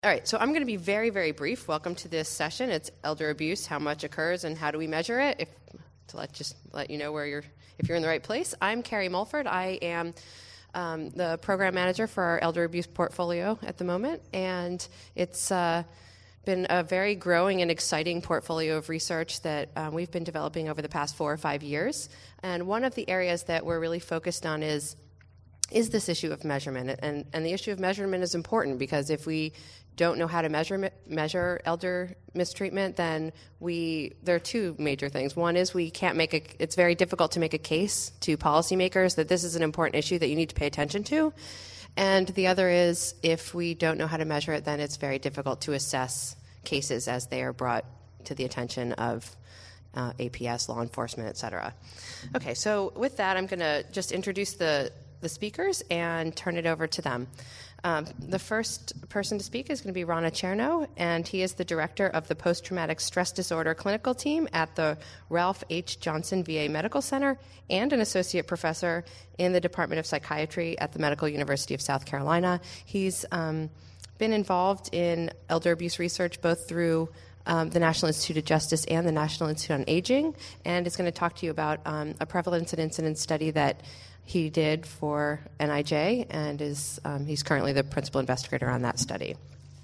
All right, so I'm going to be very, very brief. Welcome to this session. It's elder abuse, how much occurs, and how do we measure it? Just let you know if you're in the right place. I'm Carrie Mulford. I am the program manager for our elder abuse portfolio at the moment, and it's been a very growing and exciting portfolio of research that we've been developing over the past 4 or 5 years. And one of the areas that we're really focused on is this issue of measurement. And the issue of measurement is important because if we don't know how to measure elder mistreatment, then there are two major things. One is it's very difficult to make a case to policymakers that this is an important issue that you need to pay attention to. And the other is if we don't know how to measure it, then it's very difficult to assess cases as they are brought to the attention of APS, law enforcement, et cetera. Okay, so with that, I'm going to just introduce the speakers and turn it over to them. The first person to speak is going to be Rana Chernow, and he is the director of the Post-Traumatic Stress Disorder Clinical Team at the Ralph H. Johnson VA Medical Center and an associate professor in the Department of Psychiatry at the Medical University of South Carolina. He's been involved in elder abuse research both through the National Institute of Justice and the National Institute on Aging, and is going to talk to you about a prevalence and incidence study that he did for NIJ, and he's currently the principal investigator on that study.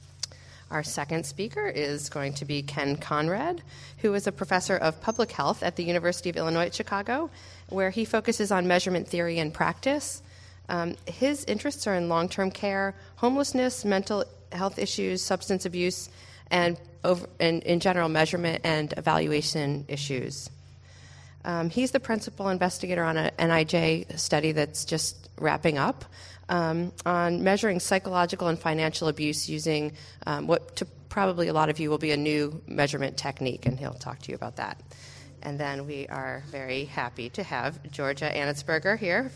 Our second speaker is going to be Ken Conrad, who is a professor of public health at the University of Illinois at Chicago, where he focuses on measurement theory and practice. His interests are in long-term care, homelessness, mental health issues, substance abuse, and in general measurement and evaluation issues. He's the principal investigator on an NIJ study that's just wrapping up on measuring psychological and financial abuse using what to probably a lot of you will be a new measurement technique, and he'll talk to you about that. And then we are very happy to have Georgia Anitsberger here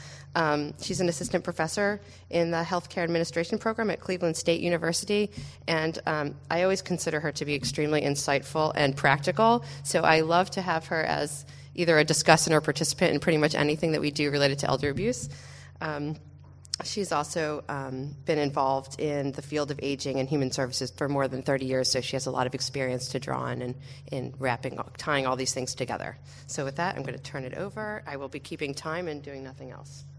she's an assistant professor in the healthcare administration program at Cleveland State University, and I always consider her to be extremely insightful and practical, so I love to have her as either a discussant or participant in pretty much anything that we do related to elder abuse. She's also been involved in the field of aging and human services for more than 30 years, so she has a lot of experience to draw on in tying all these things together. So with that, I'm going to turn it over. I will be keeping time and doing nothing else.